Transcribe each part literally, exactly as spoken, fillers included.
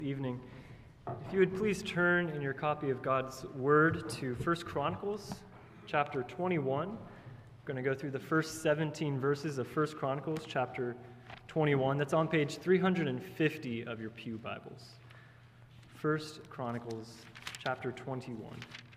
Evening. If you would please turn in your copy of God's Word to First Chronicles chapter twenty-one. I'm going to go through the first seventeen verses of First Chronicles chapter twenty-one. That's on page three hundred fifty of your pew Bibles. First Chronicles chapter twenty-one.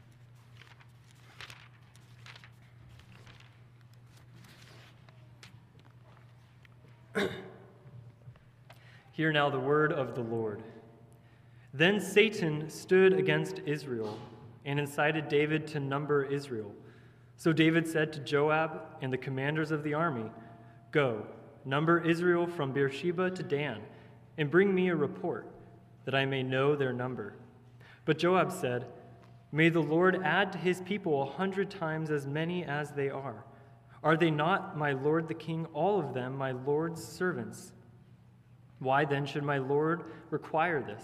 Hear now the word of the Lord. Then Satan stood against Israel and incited David to number Israel. So David said to Joab and the commanders of the army, "Go, number Israel from Beersheba to Dan, and bring me a report, that I may know their number." But Joab said, "May the Lord add to his people a hundred times as many as they are. Are they not, my lord the king, all of them my lord's servants? Why then should my lord require this?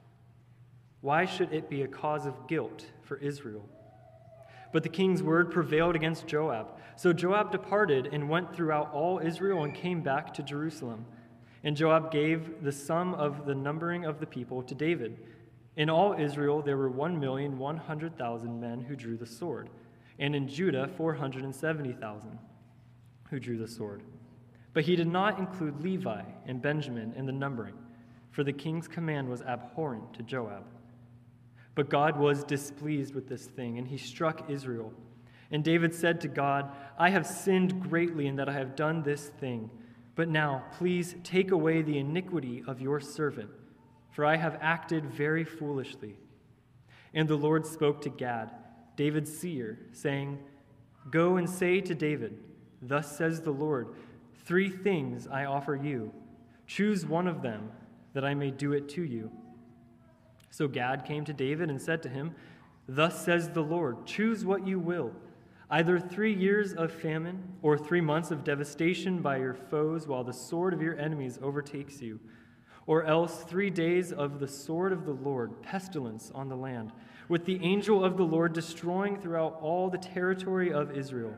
Why should it be a cause of guilt for Israel?" But the king's word prevailed against Joab. So Joab departed and went throughout all Israel and came back to Jerusalem. And Joab gave the sum of the numbering of the people to David. In all Israel there were one million one hundred thousand men who drew the sword, and in Judah four hundred seventy thousand who drew the sword. But he did not include Levi and Benjamin in the numbering, for the king's command was abhorrent to Joab. But God was displeased with this thing, and he struck Israel. And David said to God, "I have sinned greatly in that I have done this thing. But now, please take away the iniquity of your servant, for I have acted very foolishly." And the Lord spoke to Gad, David's seer, saying, "Go and say to David, 'Thus says the Lord, three things I offer you. Choose one of them, that I may do it to you.'" So Gad came to David and said to him, "Thus says the Lord, choose what you will, either three years of famine or three months of devastation by your foes while the sword of your enemies overtakes you, or else three days of the sword of the Lord, pestilence on the land, with the angel of the Lord destroying throughout all the territory of Israel.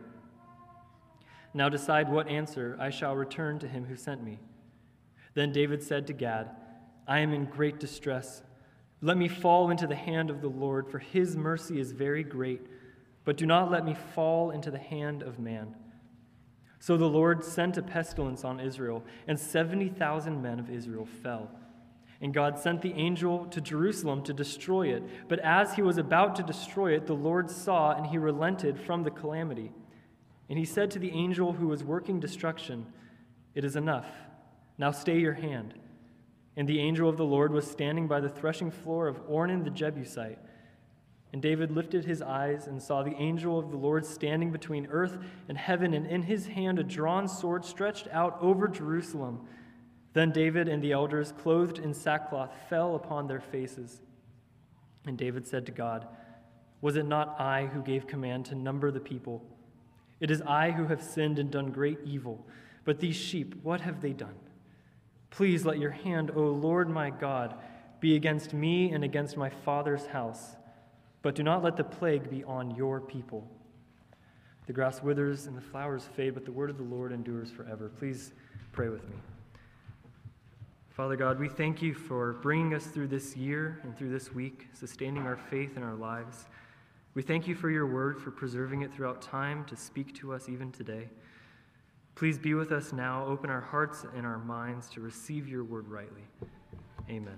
Now decide what answer I shall return to him who sent me." Then David said to Gad, "I am in great distress. Let me fall into the hand of the Lord, for his mercy is very great, but do not let me fall into the hand of man." So the Lord sent a pestilence on Israel, and seventy thousand men of Israel fell. And God sent the angel to Jerusalem to destroy it. But as he was about to destroy it, the Lord saw, and he relented from the calamity. And he said to the angel who was working destruction, "It is enough. Now stay your hand." And the angel of the Lord was standing by the threshing floor of Ornan the Jebusite. And David lifted his eyes and saw the angel of the Lord standing between earth and heaven, and in his hand a drawn sword stretched out over Jerusalem. Then David and the elders, clothed in sackcloth, fell upon their faces. And David said to God, "Was it not I who gave command to number the people? It is I who have sinned and done great evil. But these sheep, what have they done? Please let your hand, O Lord my God, be against me and against my father's house. But do not let the plague be on your people." The grass withers and the flowers fade, but the word of the Lord endures forever. Please pray with me. Father God, we thank you for bringing us through this year and through this week, sustaining our faith in our lives. We thank you for your word, for preserving it throughout time to speak to us even today. Please be with us now. Open our hearts and our minds to receive your word rightly. Amen.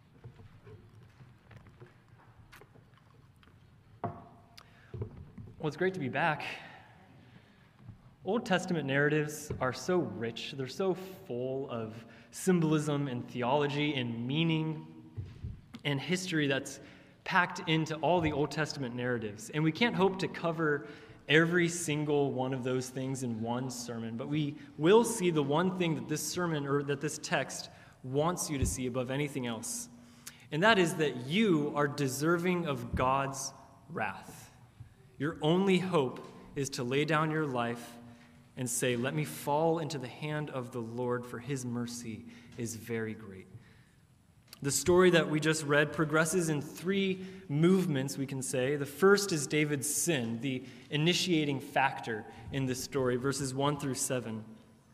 Well, it's great to be back. Old Testament narratives are so rich. They're so full of symbolism and theology and meaning and history that's packed into all the Old Testament narratives. And we can't hope to cover every single one of those things in one sermon, but we will see the one thing that this sermon or that this text wants you to see above anything else. And that is that you are deserving of God's wrath. Your only hope is to lay down your life and say, "Let me fall into the hand of the Lord, for his mercy is very great." The story that we just read progresses in three movements, we can say. The first is David's sin, the initiating factor in this story, verses one through seven.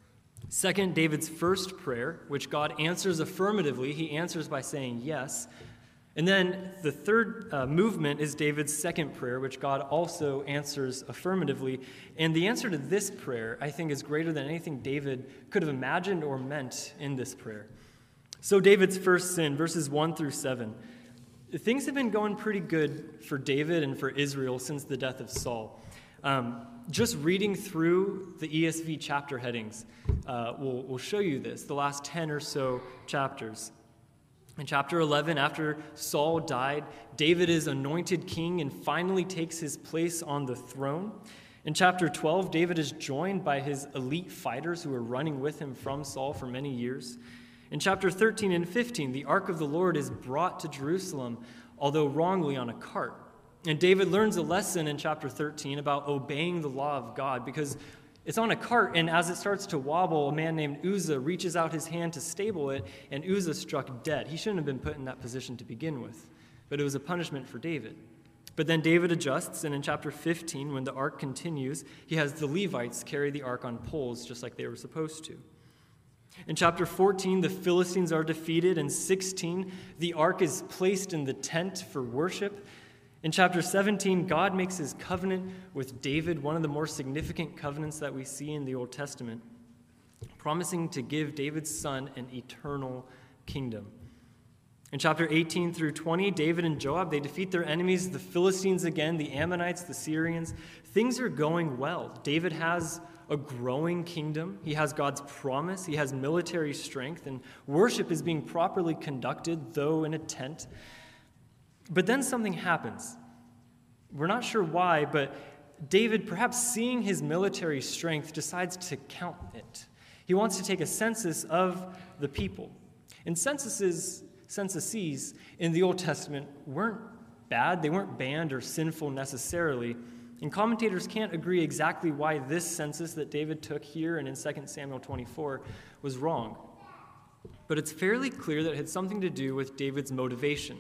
Second, David's first prayer, which God answers affirmatively. He answers by saying yes. And then the third uh, movement is David's second prayer, which God also answers affirmatively. And the answer to this prayer, I think, is greater than anything David could have imagined or meant in this prayer. So David's first sin, verses one through seven. Things have been going pretty good for David and for Israel since the death of Saul. Um, just reading through the E S V chapter headings uh, will, will show you this, the last ten or so chapters. In chapter eleven, after Saul died, David is anointed king and finally takes his place on the throne. In chapter twelve, David is joined by his elite fighters who are running with him from Saul for many years. In chapter thirteen and fifteen, the ark of the Lord is brought to Jerusalem, although wrongly on a cart. And David learns a lesson in chapter thirteen about obeying the law of God, because it's on a cart, and as it starts to wobble, a man named Uzzah reaches out his hand to stable it, and Uzzah struck dead. He shouldn't have been put in that position to begin with, but it was a punishment for David. But then David adjusts, and in chapter fifteen, when the ark continues, he has the Levites carry the ark on poles, just like they were supposed to. In chapter fourteen, the Philistines are defeated. In sixteen, the ark is placed in the tent for worship. In chapter seventeen, God makes his covenant with David, one of the more significant covenants that we see in the Old Testament, promising to give David's son an eternal kingdom. In chapter eighteen through twenty, David and Joab, they defeat their enemies, the Philistines again, the Ammonites, the Syrians. Things are going well. David has a growing kingdom. He has God's promise. He has military strength, and worship is being properly conducted, though in a tent. But then something happens. We're not sure why, but David, perhaps seeing his military strength, decides to count it. He wants to take a census of the people. And censuses, censuses in the Old Testament weren't bad. They weren't banned or sinful necessarily. And commentators can't agree exactly why this census that David took here and in Second Samuel twenty-four was wrong. But it's fairly clear that it had something to do with David's motivation.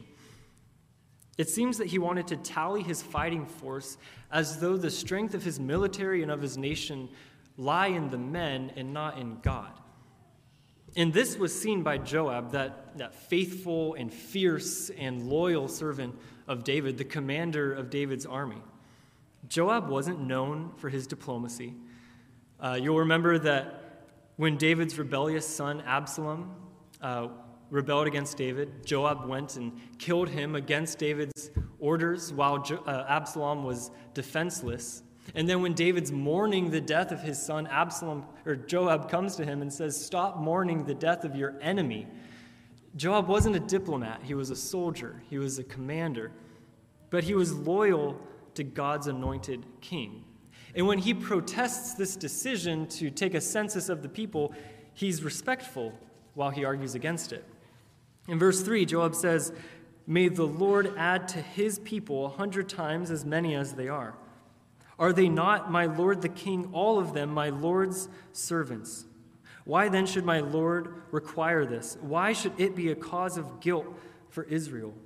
It seems that he wanted to tally his fighting force as though the strength of his military and of his nation lie in the men and not in God. And this was seen by Joab, that, that faithful and fierce and loyal servant of David, the commander of David's army. Joab wasn't known for his diplomacy. Uh, you'll remember that when David's rebellious son Absalom uh, rebelled against David, Joab went and killed him against David's orders while jo- uh, Absalom was defenseless. And then when David's mourning the death of his son Absalom, or Joab comes to him and says, "Stop mourning the death of your enemy." Joab wasn't a diplomat. He was a soldier. He was a commander. But he was loyal to God's anointed king. And when he protests this decision to take a census of the people, he's respectful while he argues against it. In verse three, Joab says, "May the Lord add to his people a hundred times as many as they are. Are they not, my lord the king, all of them, my lord's servants? Why then should my lord require this? Why should it be a cause of guilt for Israel?"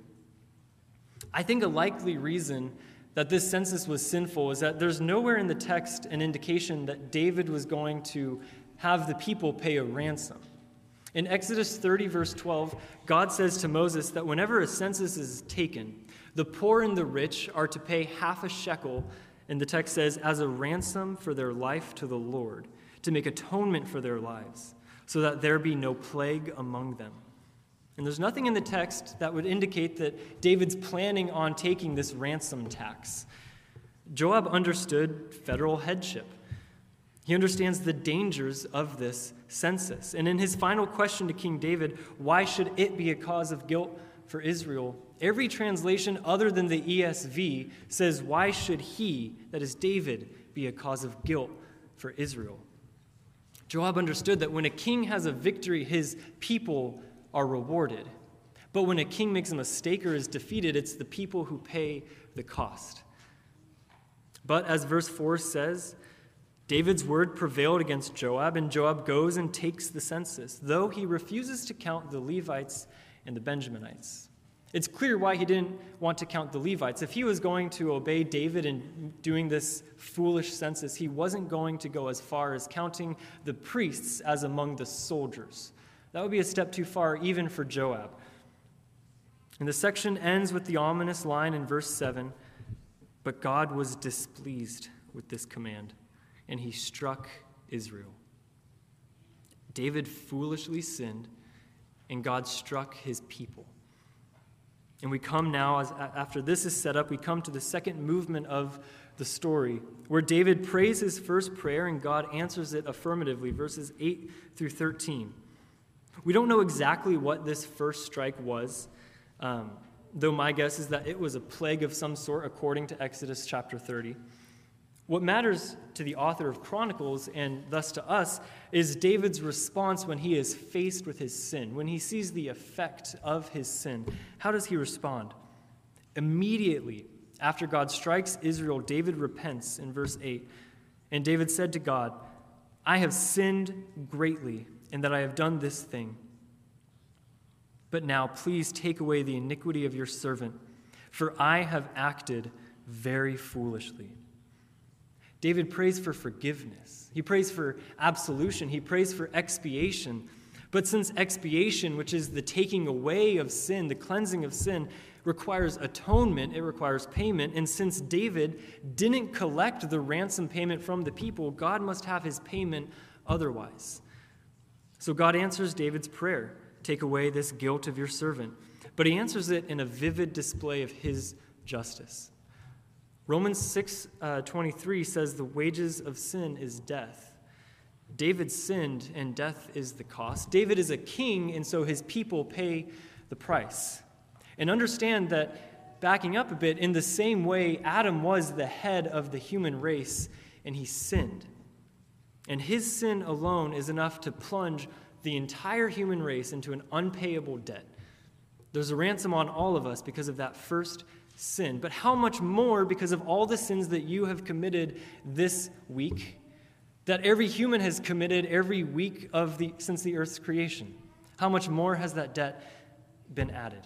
I think a likely reason that this census was sinful is that there's nowhere in the text an indication that David was going to have the people pay a ransom. In Exodus thirty, verse twelve, God says to Moses that whenever a census is taken, the poor and the rich are to pay half a shekel, and the text says, as a ransom for their life to the Lord, to make atonement for their lives, so that there be no plague among them. And there's nothing in the text that would indicate that David's planning on taking this ransom tax. Joab understood federal headship. He understands the dangers of this census. And in his final question to King David, why should it be a cause of guilt for Israel? Every translation other than the E S V says, why should he, that is David, be a cause of guilt for Israel? Joab understood that when a king has a victory, his people are rewarded. But when a king makes a mistake or is defeated, it's the people who pay the cost. But as verse four says, David's word prevailed against Joab, and Joab goes and takes the census, though he refuses to count the Levites and the Benjaminites. It's clear why he didn't want to count the Levites. If he was going to obey David in doing this foolish census, he wasn't going to go as far as counting the priests as among the soldiers. That would be a step too far, even for Joab. And the section ends with the ominous line in verse seven, "But God was displeased with this command, and he struck Israel." David foolishly sinned, and God struck his people. And we come now, as after this is set up, we come to the second movement of the story, where David prays his first prayer and God answers it affirmatively, verses eight through thirteen. We don't know exactly what this first strike was, um, though my guess is that it was a plague of some sort, according to Exodus chapter thirty. What matters to the author of Chronicles, and thus to us, is David's response when he is faced with his sin, when he sees the effect of his sin. How does he respond? Immediately after God strikes Israel, David repents in verse eight. And David said to God, "I have sinned greatly in that I have done this thing. But now please take away the iniquity of your servant, for I have acted very foolishly." David prays for forgiveness. He prays for absolution. He prays for expiation. But since expiation, which is the taking away of sin, the cleansing of sin, requires atonement, it requires payment, and since David didn't collect the ransom payment from the people, God must have his payment otherwise. So God answers David's prayer, "Take away this guilt of your servant." But he answers it in a vivid display of his justice. Romans six twenty-three says the wages of sin is death. David sinned, and death is the cost. David is a king, and so his people pay the price. And understand that, backing up a bit, in the same way, Adam was the head of the human race, and he sinned. And his sin alone is enough to plunge the entire human race into an unpayable debt. There's a ransom on all of us because of that first sin. But how much more because of all the sins that you have committed this week, that every human has committed every week of the since the earth's creation? How much more has that debt been added?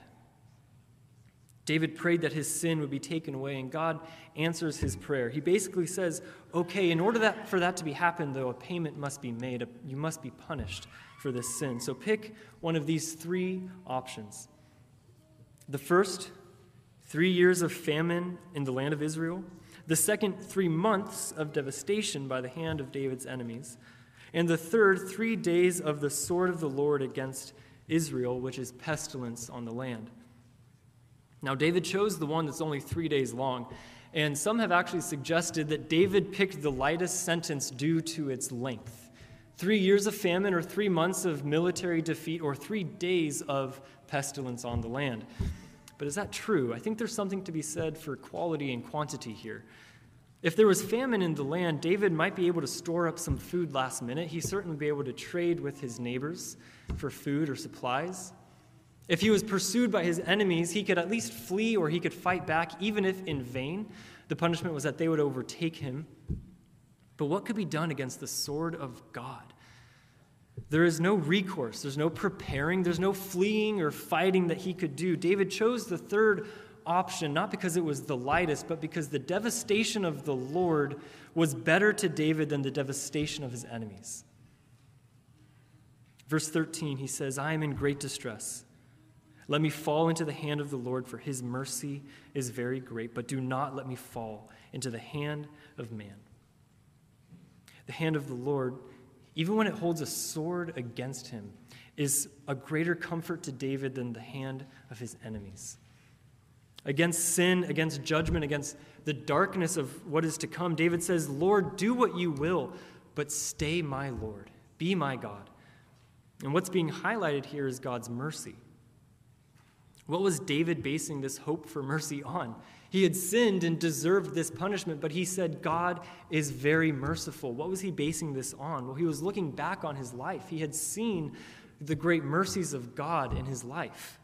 David prayed that his sin would be taken away, and God answers his prayer. He basically says, okay, in order that, for that to be happen, though, a payment must be made. You must be punished for this sin. So pick one of these three options. The first, three years of famine in the land of Israel. The second, three months of devastation by the hand of David's enemies. And the third, three days of the sword of the Lord against Israel, which is pestilence on the land. Now, David chose the one that's only three days long, and some have actually suggested that David picked the lightest sentence due to its length. Three years of famine, or three months of military defeat, or three days of pestilence on the land. But is that true? I think there's something to be said for quality and quantity here. If there was famine in the land, David might be able to store up some food last minute. He certainly would be able to trade with his neighbors for food or supplies. If he was pursued by his enemies, he could at least flee or he could fight back, even if in vain. The punishment was that they would overtake him. But what could be done against the sword of God? There is no recourse. There's no preparing. There's no fleeing or fighting that he could do. David chose the third option, not because it was the lightest, but because the devastation of the Lord was better to David than the devastation of his enemies. Verse thirteen, he says, "I am in great distress. Let me fall into the hand of the Lord, for his mercy is very great, but do not let me fall into the hand of man." The hand of the Lord, even when it holds a sword against him, is a greater comfort to David than the hand of his enemies. Against sin, against judgment, against the darkness of what is to come, David says, "Lord, do what you will, but stay my Lord. Be my God." And what's being highlighted here is God's mercy. What was David basing this hope for mercy on? He had sinned and deserved this punishment, but he said God is very merciful. What was he basing this on? Well, he was looking back on his life. He had seen the great mercies of God in his life.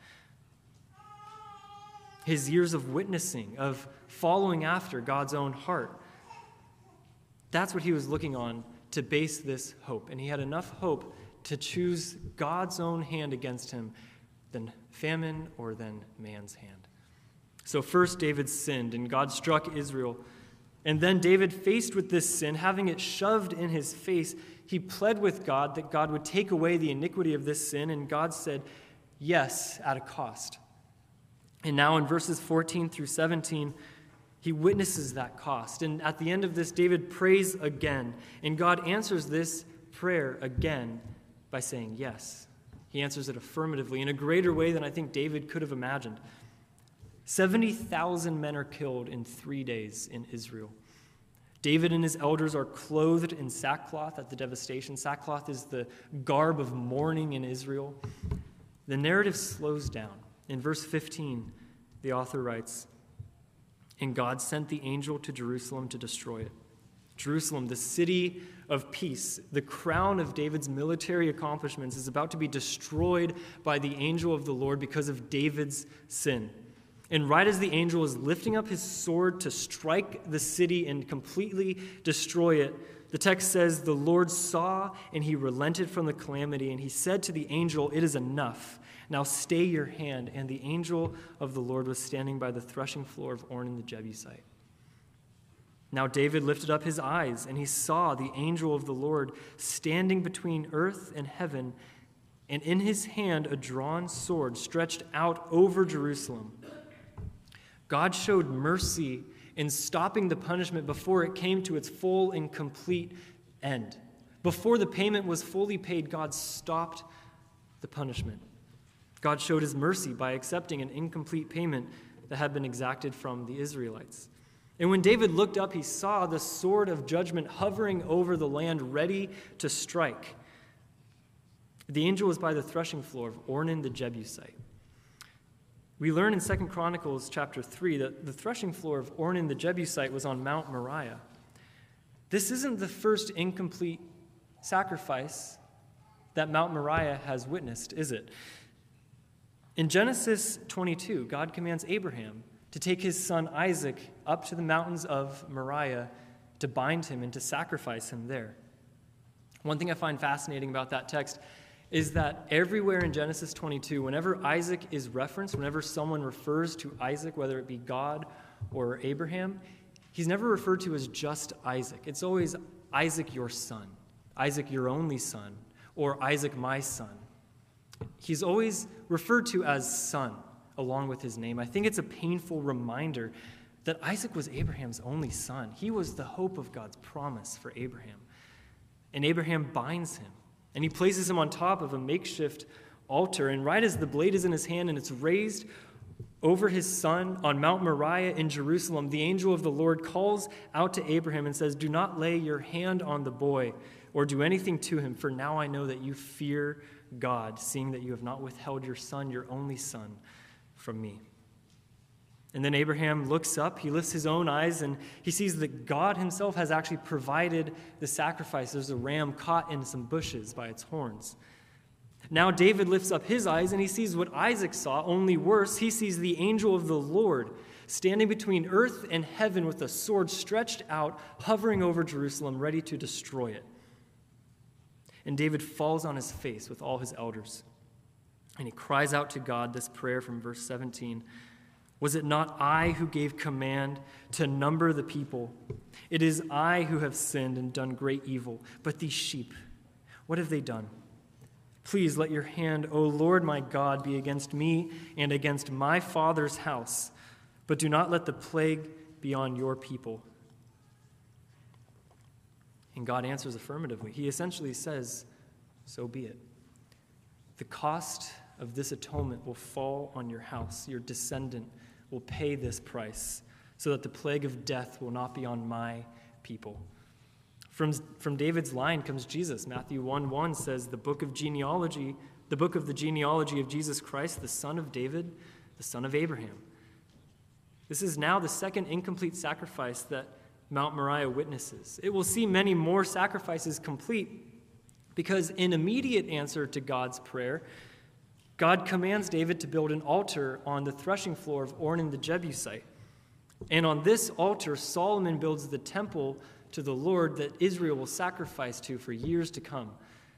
His years of witnessing, of following after God's own heart. That's what he was looking on to base this hope. And he had enough hope to choose God's own hand against him than famine or than man's hand. So first David sinned, and God struck Israel. And then David, faced with this sin, having it shoved in his face, he pled with God that God would take away the iniquity of this sin, and God said, yes, at a cost. And now in verses fourteen through seventeen, he witnesses that cost. And at the end of this, David prays again, and God answers this prayer again by saying yes. He answers it affirmatively in a greater way than I think David could have imagined. seventy thousand men are killed in three days in Israel. David and his elders are clothed in sackcloth at the devastation. Sackcloth is the garb of mourning in Israel. The narrative slows down. In verse fifteen, the author writes, "And God sent the angel to Jerusalem to destroy it." Jerusalem, the city of peace, the crown of David's military accomplishments, is about to be destroyed by the angel of the Lord because of David's sin. And right as the angel is lifting up his sword to strike the city and completely destroy it, the text says, "The Lord saw, and he relented from the calamity, and he said to the angel, 'It is enough. Now stay your hand.' And the angel of the Lord was standing by the threshing floor of Ornan the Jebusite. Now David lifted up his eyes, and he saw the angel of the Lord standing between earth and heaven, and in his hand a drawn sword stretched out over Jerusalem." God showed mercy in stopping the punishment before it came to its full and complete end. Before the payment was fully paid, God stopped the punishment. God showed his mercy by accepting an incomplete payment that had been exacted from the Israelites. And when David looked up, he saw the sword of judgment hovering over the land, ready to strike. The angel was by the threshing floor of Ornan the Jebusite. We learn in Second Chronicles chapter three that the threshing floor of Ornan the Jebusite was on Mount Moriah. This isn't the first incomplete sacrifice that Mount Moriah has witnessed, is it? In Genesis twenty-two, God commands Abraham to take his son Isaac up to the mountains of Moriah to bind him and to sacrifice him there. One thing I find fascinating about that text is that everywhere in Genesis twenty-two, whenever Isaac is referenced, whenever someone refers to Isaac, whether it be God or Abraham, he's never referred to as just Isaac. It's always Isaac, your son, Isaac, your only son, or Isaac, my son. He's always referred to as son along with his name. I think it's a painful reminder that Isaac was Abraham's only son. He was the hope of God's promise for Abraham. And Abraham binds him, and he places him on top of a makeshift altar. And right as the blade is in his hand and it's raised over his son on Mount Moriah in Jerusalem, the angel of the Lord calls out to Abraham and says, "Do not lay your hand on the boy or do anything to him, for now I know that you fear God, seeing that you have not withheld your son, your only son, from me." And then Abraham looks up, he lifts his own eyes, and he sees that God himself has actually provided the sacrifice. There's a ram caught in some bushes by its horns. Now David lifts up his eyes, and he sees what Isaac saw, only worse. He sees the angel of the Lord standing between earth and heaven with a sword stretched out, hovering over Jerusalem, ready to destroy it. And David falls on his face with all his elders, and he cries out to God this prayer from verse seventeen. "Was it not I who gave command to number the people? It is I who have sinned and done great evil. But these sheep, what have they done? Please let your hand, O Lord my God, be against me and against my father's house, but do not let the plague be on your people." And God answers affirmatively. He essentially says, "So be it. The cost of this atonement will fall on your house. Your descendant will pay this price so that the plague of death will not be on my people." From, from David's line comes Jesus. Matthew one one says, the book of genealogy, the book of the genealogy of Jesus Christ, the son of David, the son of Abraham. This is now the second incomplete sacrifice that Mount Moriah witnesses. It will see many more sacrifices complete because in immediate answer to God's prayer, God commands David to build an altar on the threshing floor of Ornan the Jebusite. And on this altar, Solomon builds the temple to the Lord that Israel will sacrifice to for years to come.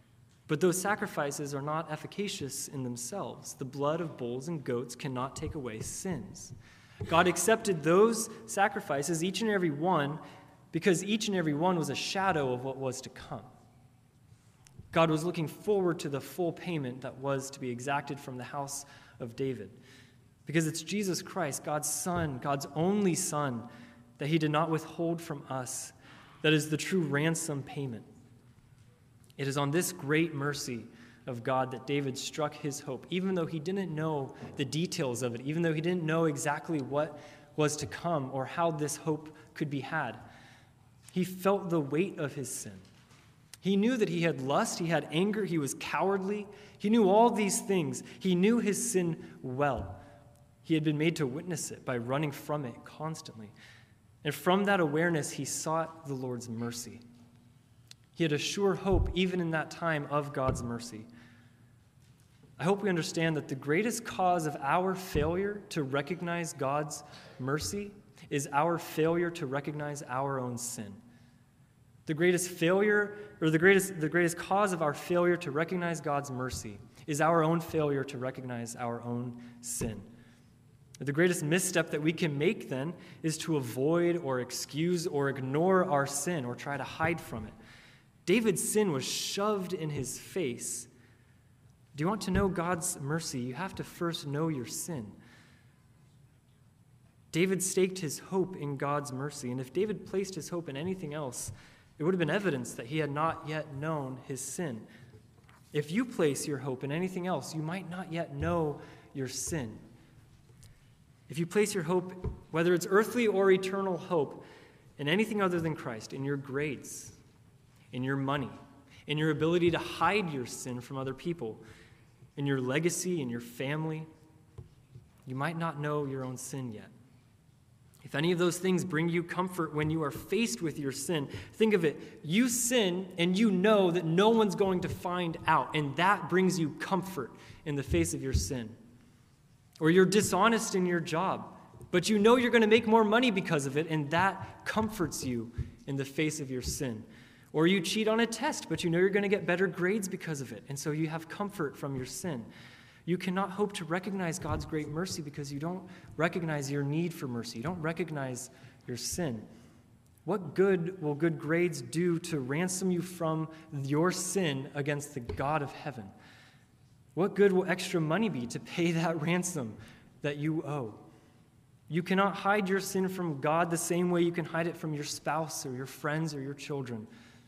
But those sacrifices are not efficacious in themselves. The blood of bulls and goats cannot take away sins. God accepted those sacrifices, each and every one, because each and every one was a shadow of what was to come. God was looking forward to the full payment that was to be exacted from the house of David. Because it's Jesus Christ, God's Son, God's only Son, that he did not withhold from us, that is the true ransom payment. It is on this great mercy of God that David struck his hope, even though he didn't know the details of it, even though he didn't know exactly what was to come or how this hope could be had. He felt the weight of his sin. He knew that he had lust, he had anger, he was cowardly. He knew all these things. He knew his sin well. He had been made to witness it by running from it constantly. And from that awareness, he sought the Lord's mercy. He had a sure hope, even in that time, of God's mercy. I hope we understand that the greatest cause of our failure to recognize God's mercy is our failure to recognize our own sin. The greatest failure, or the greatest, the greatest cause of our failure to recognize God's mercy is our own failure to recognize our own sin. The greatest misstep that we can make then is to avoid or excuse or ignore our sin or try to hide from it. David's sin was shoved in his face. Do you want to know God's mercy? You have to first know your sin. David staked his hope in God's mercy, and if David placed his hope in anything else, it would have been evidence that he had not yet known his sin. If you place your hope in anything else, you might not yet know your sin. If you place your hope, whether it's earthly or eternal hope, in anything other than Christ, in your grades, in your money, in your ability to hide your sin from other people, in your legacy, in your family, you might not know your own sin yet. If any of those things bring you comfort when you are faced with your sin, think of it. You sin and you know that no one's going to find out, and that brings you comfort in the face of your sin. Or you're dishonest in your job, but you know you're going to make more money because of it, and that comforts you in the face of your sin. Or you cheat on a test, but you know you're going to get better grades because of it, and so you have comfort from your sin. You cannot hope to recognize God's great mercy because you don't recognize your need for mercy. You don't recognize your sin. What good will good grades do to ransom you from your sin against the God of heaven? What good will extra money be to pay that ransom that you owe? You cannot hide your sin from God the same way you can hide it from your spouse or your friends or your children.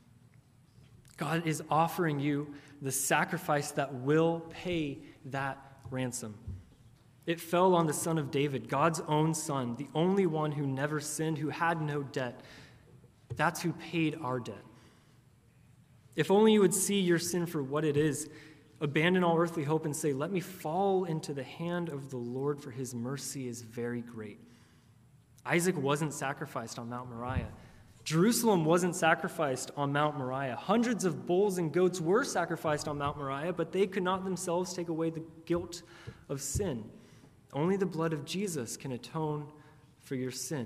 God is offering you the sacrifice that will pay that ransom. It fell on the Son of David, God's own Son, the only one who never sinned, who had no debt. That's who paid our debt. If only you would see your sin for what it is, abandon all earthly hope and say, let me fall into the hand of the Lord, for his mercy is very great. Isaac wasn't sacrificed on Mount Moriah. Jerusalem wasn't sacrificed on Mount Moriah. Hundreds of bulls and goats were sacrificed on Mount Moriah, but they could not themselves take away the guilt of sin. Only the blood of Jesus can atone for your sin.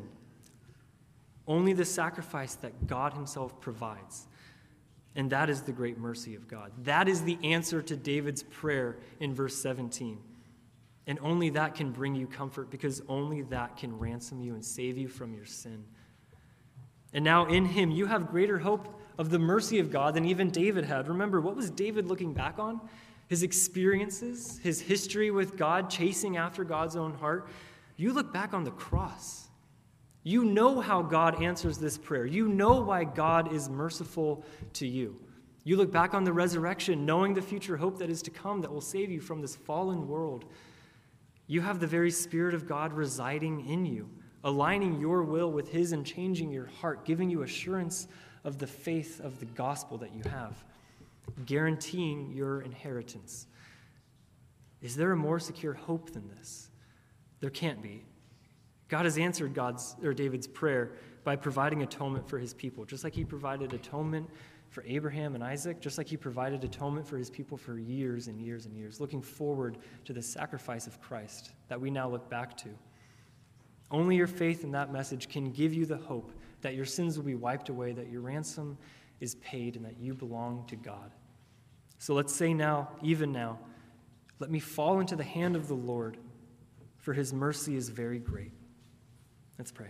Only the sacrifice that God himself provides. And that is the great mercy of God. That is the answer to David's prayer in verse seventeen. And only that can bring you comfort, because only that can ransom you and save you from your sin. And now in him, you have greater hope of the mercy of God than even David had. Remember, what was David looking back on? His experiences, his history with God, chasing after God's own heart. You look back on the cross. You know how God answers this prayer. You know why God is merciful to you. You look back on the resurrection, knowing the future hope that is to come that will save you from this fallen world. You have the very Spirit of God residing in you, aligning your will with his and changing your heart, giving you assurance of the faith of the gospel that you have, guaranteeing your inheritance. Is there a more secure hope than this? There can't be. God has answered God's or David's prayer by providing atonement for his people, just like he provided atonement for Abraham and Isaac, just like he provided atonement for his people for years and years and years, looking forward to the sacrifice of Christ that we now look back to. Only your faith in that message can give you the hope that your sins will be wiped away, that your ransom is paid, and that you belong to God. So let's say now, even now, let me fall into the hand of the Lord, for his mercy is very great. Let's pray.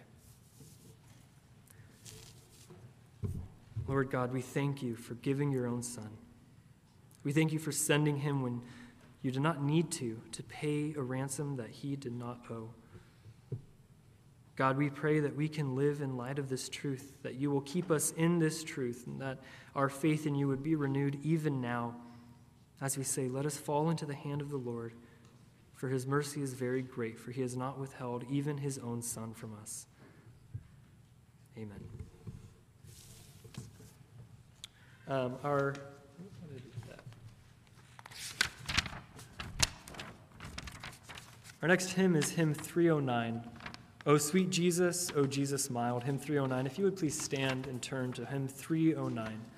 Lord God, we thank you for giving your own Son. We thank you for sending him when you did not need to, to pay a ransom that he did not owe. God, we pray that we can live in light of this truth, that you will keep us in this truth, and that our faith in you would be renewed even now. As we say, let us fall into the hand of the Lord, for his mercy is very great, for he has not withheld even his own Son from us. Amen. Um, our Our next hymn is hymn three oh nine. O sweet Jesus, O Jesus mild, hymn three oh nine. If you would please stand and turn to hymn three oh nine.